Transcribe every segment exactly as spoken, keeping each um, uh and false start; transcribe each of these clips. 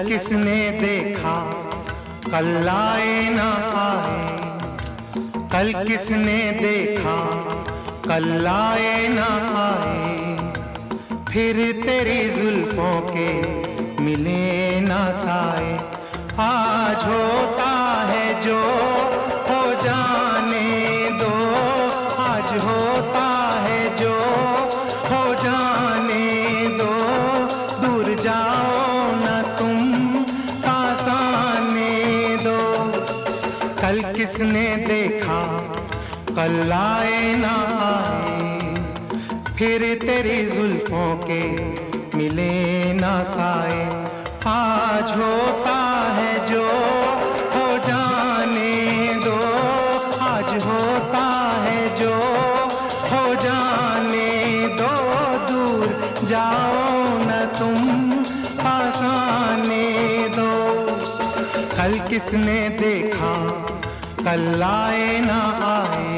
किसने देखा कल आए ना आए, कल किसने देखा कल आए ना आए, फिर तेरी जुल्फों के मिले ना साए। आज होता है जो हो जाने दो, आज होता है जो हो जाने दो, दूर जाओ ना तुम पास आने दो। कल किसने देखा कल आए ना आए, फिर तेरी जुल्फों के मिले ना साए। आज होता है जो हो जाने दो, आज होता है जो हो जाने दो, दूर जाओ न तुम पास आने दो। कल किसने देखा कल आए ना आए।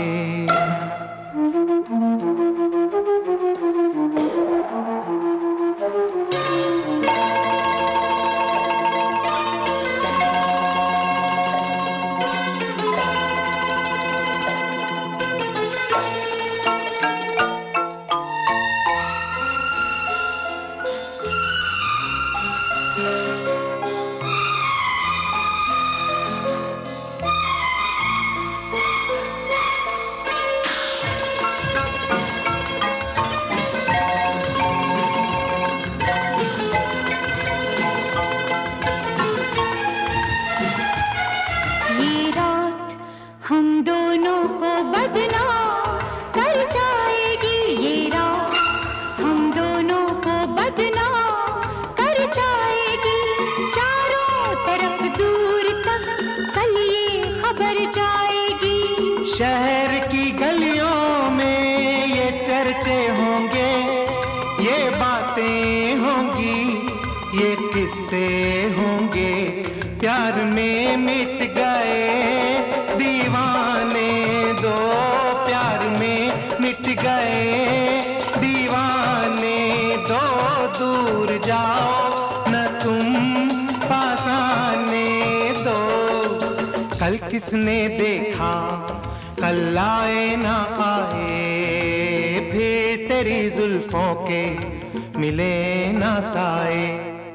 शहर की गलियों में ये चर्चे होंगे, ये बातें होंगी, ये किस्से होंगे। प्यार में मिट गए दीवाने दो, प्यार में मिट गए दीवाने दो, दूर जाओ न तुम पास आने दो। कल किसने देखा कल आए ना आए, फिर तेरी जुल्फों के मिले ना साए।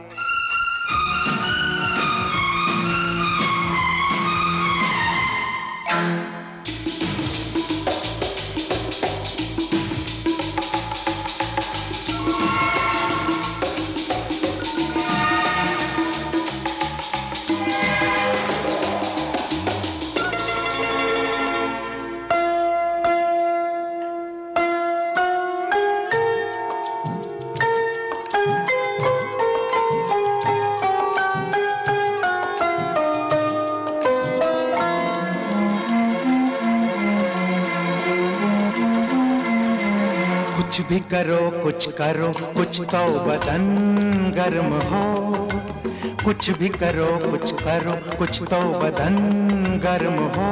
कुछ भी करो कुछ करो कुछ तो बदन गर्म हो, कुछ भी करो कुछ करो कुछ तो बदन गर्म हो।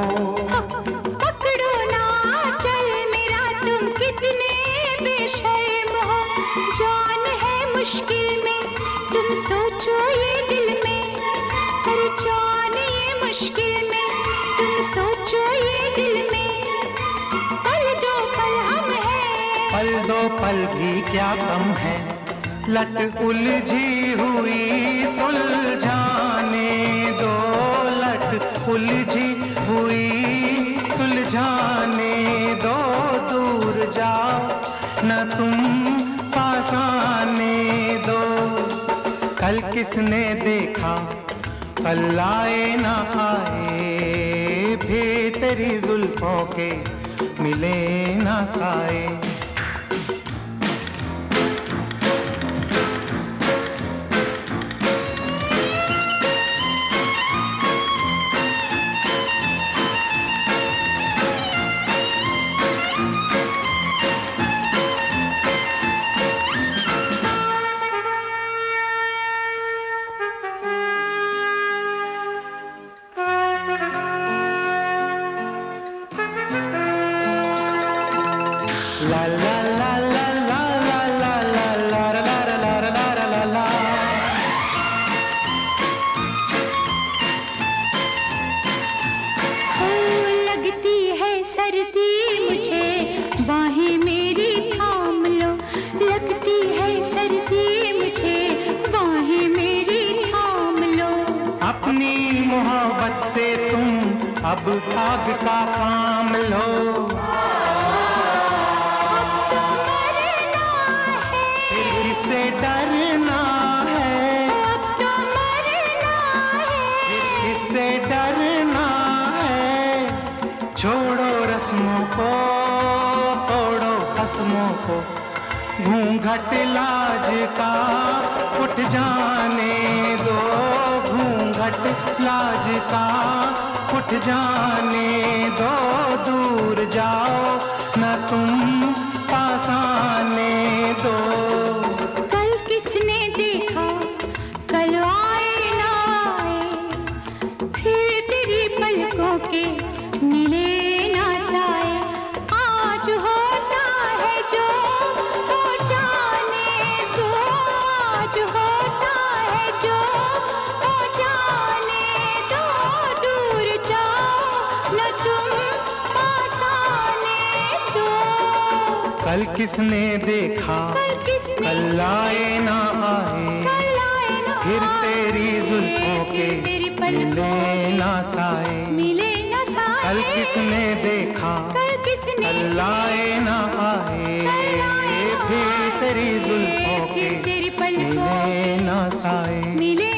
पकड़ो ना चल मेरा तुम कितने बेशर्म हो, जान है मुश्किल में तुम सोचो ये दिल में, हर जान ये मुश्किल में तुम सोचो ये दिल में। पल दो पल हम हैं, पल दो पल भी क्या कम है, लट उलझी हुई सुलझाने दो, लट उलझी हुई सुलझाने दो, दूर जाओ न तुम पास आने दो। कल किसने देखा कल आए ना आए, फिर तेरी जुल्फों के मिले ना साए। La अब आग का काम लो, अब तो मरना है, फिर किसे डरना है, अब तो मरना है, फिर किसे डरना है। छोड़ो रस्मों को, तोड़ो कसमों को, घूंघट लाज का उठ जाने दो, घूंघट लाज का उठ जाने दो। दूर जाओ न तुम पास आने दो। कल किसने देखा कल आए ना आए, फिर तेरी पलकों के मिले ना साए। आज होता है जो हो जाने दो, आज होता है जो हो जाने दो। दूर जाओ न तुम पास आने दो। कल किसने देखा कल किसने कल आए ना आए, कल आए ना फिर आए, तेरी जुल्फों के फिर तेरी पलकों मिले ना साए। मिले न साए। कल किसने देखा कल किसने कल आए ना आए, कल आए ना फिर आए, तेरी जुल्फों के फिर तेरी पलकों मिले ना साए। मिले